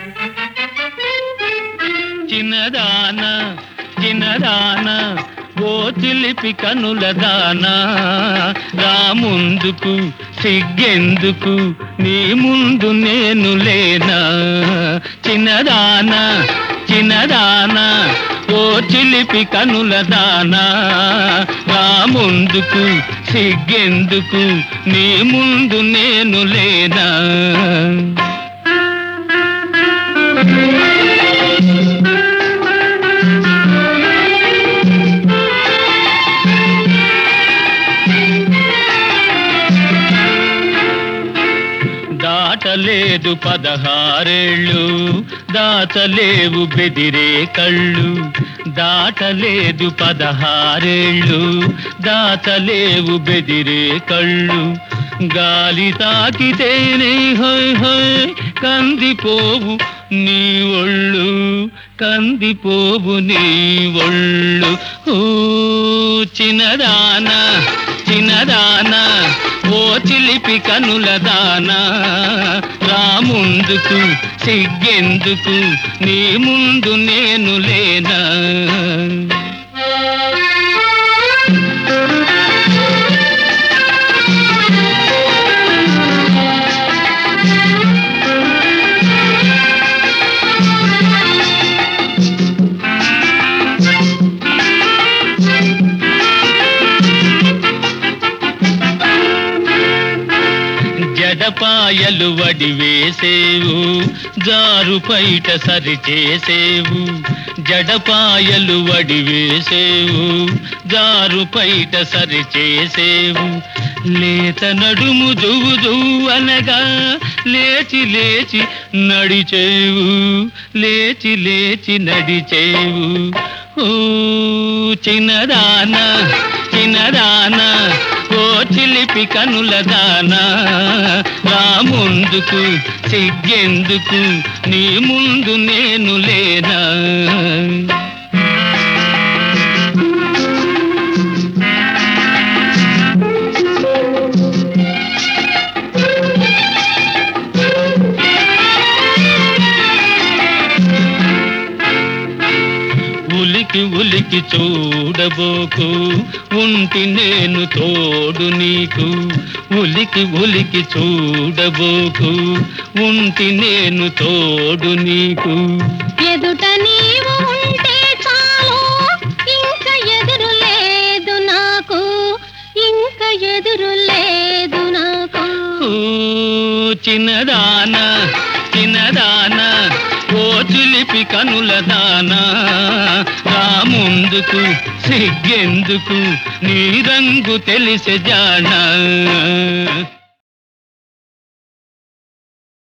చిన్నదాన చిన్నదాన ఓ చిలిపి కనుల దానా రాముందుకు సిగ్గెందుకు నీ ముందు నేను లేనా చిన్నదాన చిన్నదాన ఓ చిలిపి కనుల దానా రాముందుకు సిగ్గెందుకు నీ ముందు నేను లేనా దాటలేదు 16 ఏళ్ళు దాచలేవు బెదిరే కళ్ళు దాటలేదు 16 ఏళ్ళు దాచలేవు బెదిరే కళ్ళు గాలి తాకితేనే హోయ్ హోయ్ కందిపోవు నీ ఒళ్ళు కందిపోవు నీ ఒళ్ళు ఓ చిన్నదాన చిన్నదాన ఓ చిలిపి కనుల దానా రాముందుకు సిగ్గెందుకు నీ ముందు నేను లేనా జడపాయలు వడివేసేవు జారు పైట సరిచేసేవు జడపాయలు వడివేసేవు జారు పైట సరిచేసేవు లేత నడుము దువ్వు దువ్వనగా లేచి లేచి నడిచేవు లేచి లేచి నడిచేవు ఓ చిన్నదాన చిన్నదాన ఓ చిలిపి కనుల దానా రాముందుకు సిగ్గెందుకు నీ ముందు నేను లేనా ఉలికి ఉలికి చూడబోకు ఉంటి నేను తోడు నీకు ఉలికి ఉలికి చూడబోకు ఉంటి నేను తోడు నీకు ఎదుట నీవు ఉంటే చాలు ఇంకా ఎదురు లేదు నాకు ఇంకా ఎదురు లేదు నాకు చిన్నదాన చిన్నదాన ఓ చిలిపి కనుల దానా రాముందుకు సిగ్గెందుకు నీ రంగు తెలిసే జానా